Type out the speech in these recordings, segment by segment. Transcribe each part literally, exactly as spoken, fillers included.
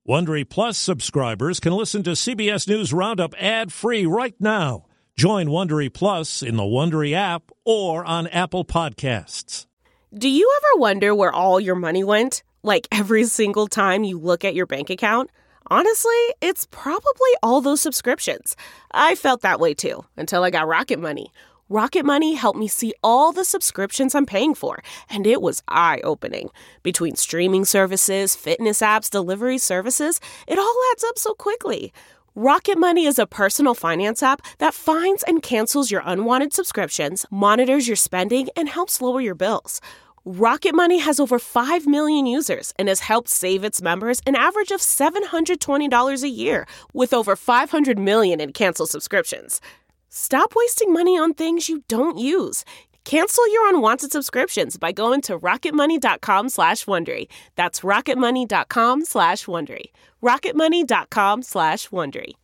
Wondery Plus subscribers can listen to C B S News Roundup ad-free right now. Join Wondery Plus in the Wondery app or on Apple Podcasts. Do you ever wonder where all your money went? Like every single time you look at your bank account? Honestly, it's probably all those subscriptions. I felt that way too, until I got Rocket Money. Rocket Money helped me see all the subscriptions I'm paying for, and it was eye-opening. Between streaming services, fitness apps, delivery services, it all adds up so quickly. Rocket Money is a personal finance app that finds and cancels your unwanted subscriptions, monitors your spending, and helps lower your bills. Rocket Money has over five million users and has helped save its members an average of seven hundred twenty dollars a year, with over five hundred million in canceled subscriptions. Stop wasting money on things you don't use. Cancel your unwanted subscriptions by going to rocketmoney.com slash Wondery. That's rocketmoney.com slash Wondery. rocketmoney.com slash Wondery.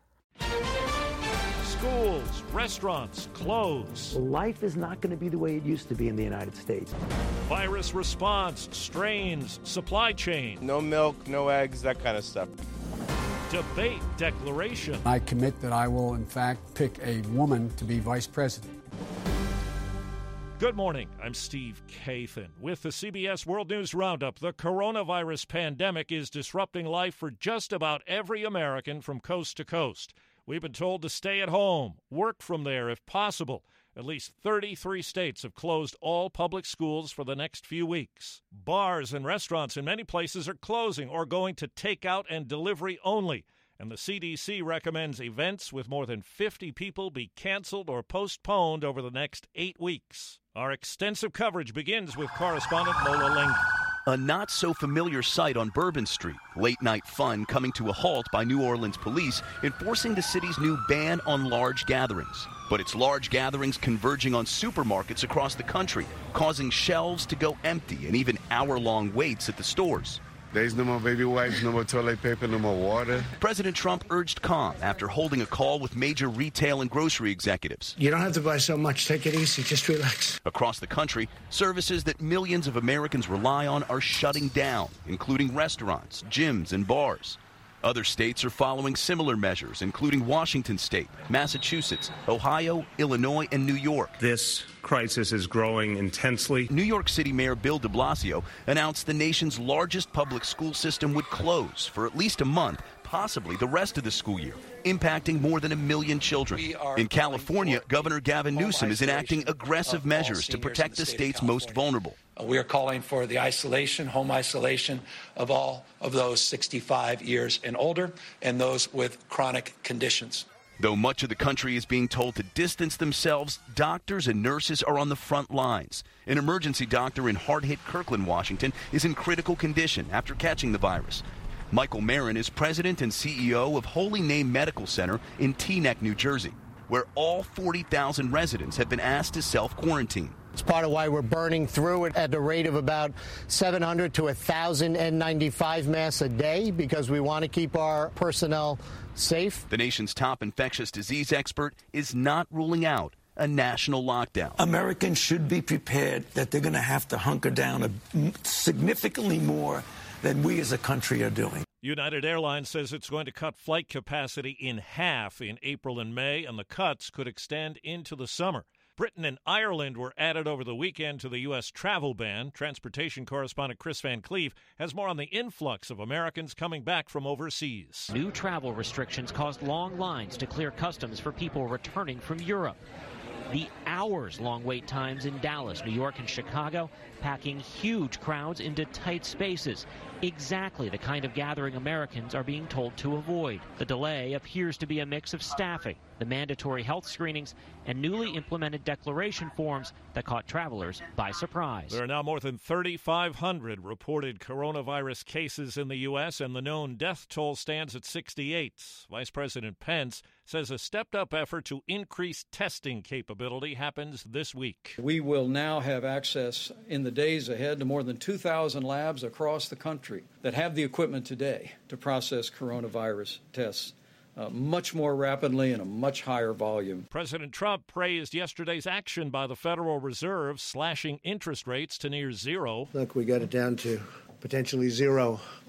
Schools, restaurants, closed. Life is not going to be the way it used to be in the United States. Virus response, strains, supply chain. No milk, no eggs, that kind of stuff. Debate declaration. I commit that I will, in fact, pick a woman to be vice president. Good morning. I'm Steve Kathan. With the C B S World News Roundup, the coronavirus pandemic is disrupting life for just about every American from coast to coast. We've been told to stay at home, work from there if possible. At least thirty-three states have closed all public schools for the next few weeks. Bars and restaurants in many places are closing or going to takeout and delivery only. And the C D C recommends events with more than fifty people be canceled or postponed over the next eight weeks. Our extensive coverage begins with correspondent Mola Lenghi. A not-so-familiar sight on Bourbon Street. Late-night fun coming to a halt by New Orleans police enforcing the city's new ban on large gatherings. But it's large gatherings converging on supermarkets across the country, causing shelves to go empty and even hour-long waits at the stores. There's no more baby wipes, no more toilet paper, no more water. President Trump urged calm after holding a call with major retail and grocery executives. You don't have to buy so much. Take it easy. Just relax. Across the country, services that millions of Americans rely on are shutting down, including restaurants, gyms, and bars. Other states are following similar measures, including Washington State, Massachusetts, Ohio, Illinois, and New York. This crisis is growing intensely. New York City Mayor Bill de Blasio announced the nation's largest public school system would close for at least a month, possibly the rest of the school year, impacting more than a million children. In California, Governor Gavin Newsom is enacting aggressive measures to protect the state's most vulnerable. We are calling for the isolation, home isolation of all of those sixty-five years and older and those with chronic conditions. Though much of the country is being told to distance themselves, doctors and nurses are on the front lines. An emergency doctor in hard-hit Kirkland, Washington, is in critical condition after catching the virus. Michael Marin is president and C E O of Holy Name Medical Center in Teaneck, New Jersey, where all forty thousand residents have been asked to self-quarantine. It's part of why we're burning through it at the rate of about seven hundred to one thousand N ninety-five masks a day because we want to keep our personnel safe. The nation's top infectious disease expert is not ruling out a national lockdown. Americans should be prepared that they're going to have to hunker down a, significantly more than we as a country are doing. United Airlines says it's going to cut flight capacity in half in April and May, and the cuts could extend into the summer. Britain and Ireland were added over the weekend to the U S travel ban. Transportation correspondent Chris Van Cleve has more on the influx of Americans coming back from overseas. New travel restrictions caused long lines to clear customs for people returning from Europe. The hours-long wait times in Dallas, New York, and Chicago, packing huge crowds into tight spaces. Exactly the kind of gathering Americans are being told to avoid. The delay appears to be a mix of staffing, the mandatory health screenings, and newly implemented declaration forms that caught travelers by surprise. There are now more than thirty-five hundred reported coronavirus cases in the U S, and the known death toll stands at sixty-eight. Vice President Pence says a stepped-up effort to increase testing capability happens this week. We will now have access in the days ahead to more than two thousand labs across the country that have the equipment today to process coronavirus tests uh, much more rapidly and a much higher volume. President Trump praised yesterday's action by the Federal Reserve, slashing interest rates to near zero. Look, we got it down to potentially zero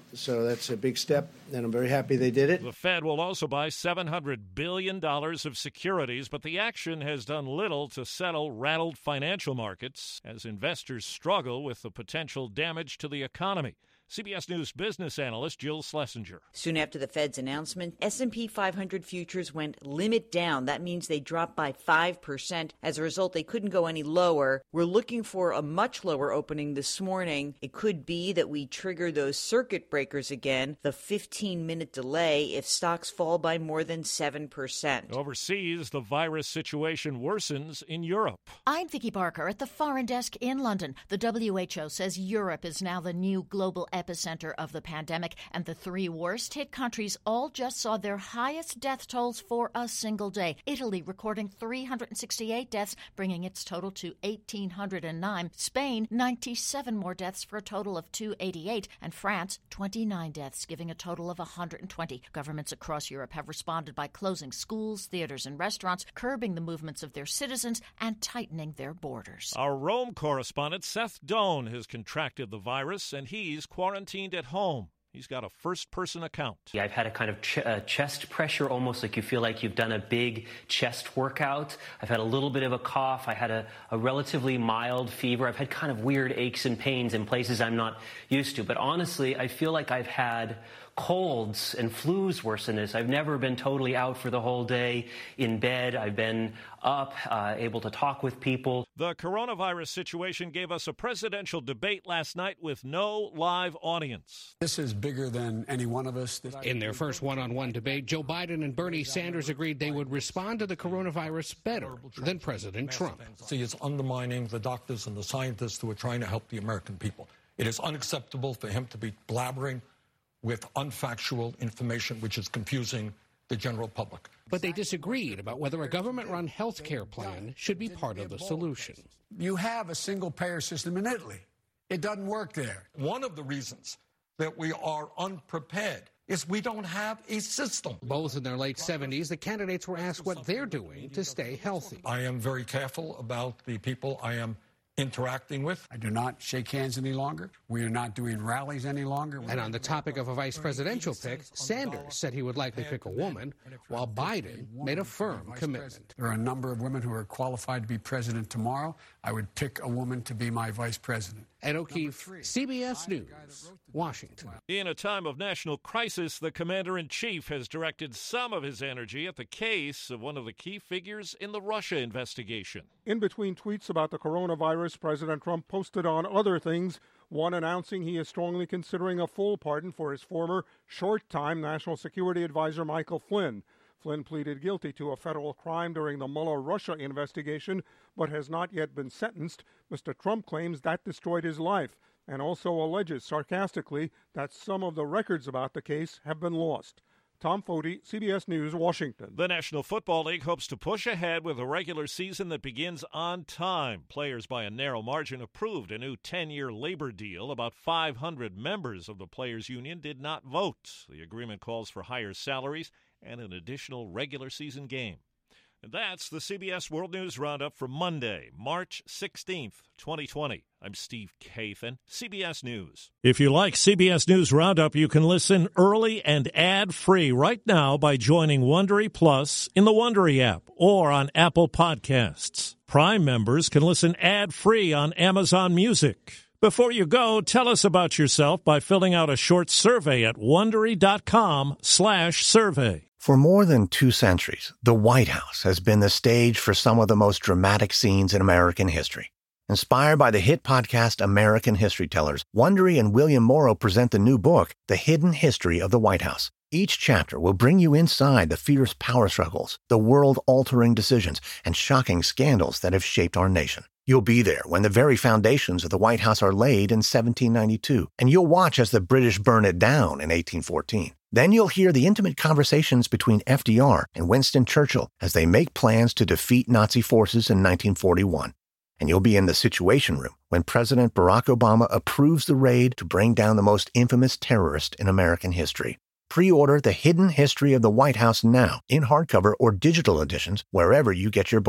So that's a big step, and I'm very happy they did it. The Fed will also buy seven hundred billion dollars of securities, but the action has done little to settle rattled financial markets as investors struggle with the potential damage to the economy. C B S News business analyst Jill Schlesinger. Soon after the Fed's announcement, S and P five hundred futures went limit down. That means they dropped by five percent. As a result, they couldn't go any lower. We're looking for a much lower opening this morning. It could be that we trigger those circuit breakers again, the fifteen-minute delay, if stocks fall by more than seven percent. Overseas, the virus situation worsens in Europe. I'm Vicky Barker at the Foreign Desk in London. The W H O says Europe is now the new global epicenter of the pandemic, and the three worst-hit countries all just saw their highest death tolls for a single day. Italy recording three hundred sixty-eight deaths, bringing its total to one thousand eight hundred nine. Spain, ninety-seven more deaths for a total of two hundred eighty-eight. And France, twenty-nine deaths, giving a total of one hundred twenty. Governments across Europe have responded by closing schools, theaters, and restaurants, curbing the movements of their citizens, and tightening their borders. Our Rome correspondent Seth Doan has contracted the virus, and he's quarantined at home. He's got a first-person account. Yeah, I've had a kind of ch- uh, chest pressure, almost like you feel like you've done a big chest workout. I've had a little bit of a cough. I had a, a relatively mild fever. I've had kind of weird aches and pains in places I'm not used to. But honestly, I feel like I've had colds and flus worse than this. I've never been totally out for the whole day in bed. I've been up, uh, able to talk with people. The coronavirus situation gave us a presidential debate last night with no live audience. This is bigger than any one of us. In their first one-on-one debate, Joe Biden and Bernie Sanders agreed they would respond to the coronavirus better than President Trump. See, it's undermining the doctors and the scientists who are trying to help the American people. It is unacceptable for him to be blabbering with unfactual information, which is confusing the general public. But they disagreed about whether a government-run health care plan should be part of the solution. You have a single-payer system in Italy. It doesn't work there. One of the reasons that we are unprepared is we don't have a system. Both in their late seventies, the candidates were asked what they're doing to stay healthy. I am very careful about the people I am interacting with. I do not shake hands any longer. We are not doing rallies any longer. And on the topic of a vice presidential pick, Sanders said he would likely pick a woman, while Biden made a firm commitment. There are a number of women who are qualified to be president tomorrow. I would pick a woman to be my vice president. Ed O'Keefe, C B S News, Washington. In a time of national crisis, the commander-in-chief has directed some of his energy at the case of one of the key figures in the Russia investigation. In between tweets about the coronavirus, President Trump posted on other things, one announcing he is strongly considering a full pardon for his former short-time National Security Advisor Michael Flynn. Flynn pleaded guilty to a federal crime during the Mueller Russia investigation, but has not yet been sentenced. Mister Trump claims that destroyed his life and also alleges sarcastically that some of the records about the case have been lost. Tom Foti, C B S News, Washington. The National Football League hopes to push ahead with a regular season that begins on time. Players by a narrow margin approved a new ten-year labor deal. About five hundred members of the Players Union did not vote. The agreement calls for higher salaries and an additional regular season game. And that's the C B S World News Roundup for Monday, March sixteenth, twenty twenty. I'm Steve Kathan, C B S News. If you like C B S News Roundup, you can listen early and ad-free right now by joining Wondery Plus in the Wondery app or on Apple Podcasts. Prime members can listen ad-free on Amazon Music. Before you go, tell us about yourself by filling out a short survey at Wondery.com slash survey. For more than two centuries, the White House has been the stage for some of the most dramatic scenes in American history. Inspired by the hit podcast American History Tellers, Wondery and William Morrow present the new book, The Hidden History of the White House. Each chapter will bring you inside the fierce power struggles, the world-altering decisions, and shocking scandals that have shaped our nation. You'll be there when the very foundations of the White House are laid in seventeen ninety-two, and you'll watch as the British burn it down in eighteen fourteen. Then you'll hear the intimate conversations between F D R and Winston Churchill as they make plans to defeat Nazi forces in nineteen forty-one. And you'll be in the Situation Room when President Barack Obama approves the raid to bring down the most infamous terrorist in American history. Pre-order The Hidden History of the White House now in hardcover or digital editions wherever you get your books.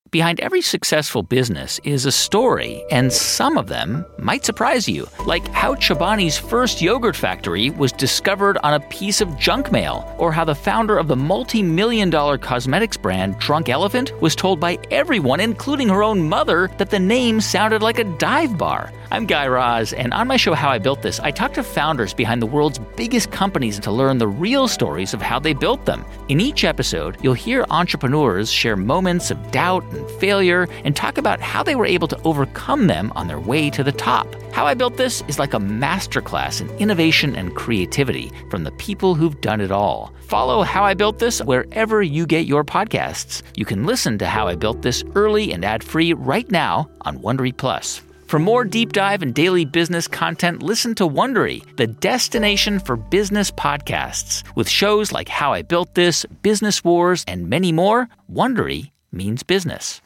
Behind every successful business is a story, and some of them might surprise you, like how Chobani's first yogurt factory was discovered on a piece of junk mail, or how the founder of the multi-million dollar cosmetics brand Drunk Elephant was told by everyone, including her own mother, that the name sounded like a dive bar. I'm Guy Raz, and on my show How I Built This, I talk to founders behind the world's biggest companies to learn the real stories of how they built them. In each episode, you'll hear entrepreneurs share moments of doubt and failure and talk about how they were able to overcome them on their way to the top. How I Built This is like a masterclass in innovation and creativity from the people who've done it all. Follow How I Built This wherever you get your podcasts. You can listen to How I Built This early and ad-free right now on Wondery Plus. For more deep dive and daily business content, listen to Wondery, the destination for business podcasts. With shows like How I Built This, Business Wars, and many more, Wondery means business.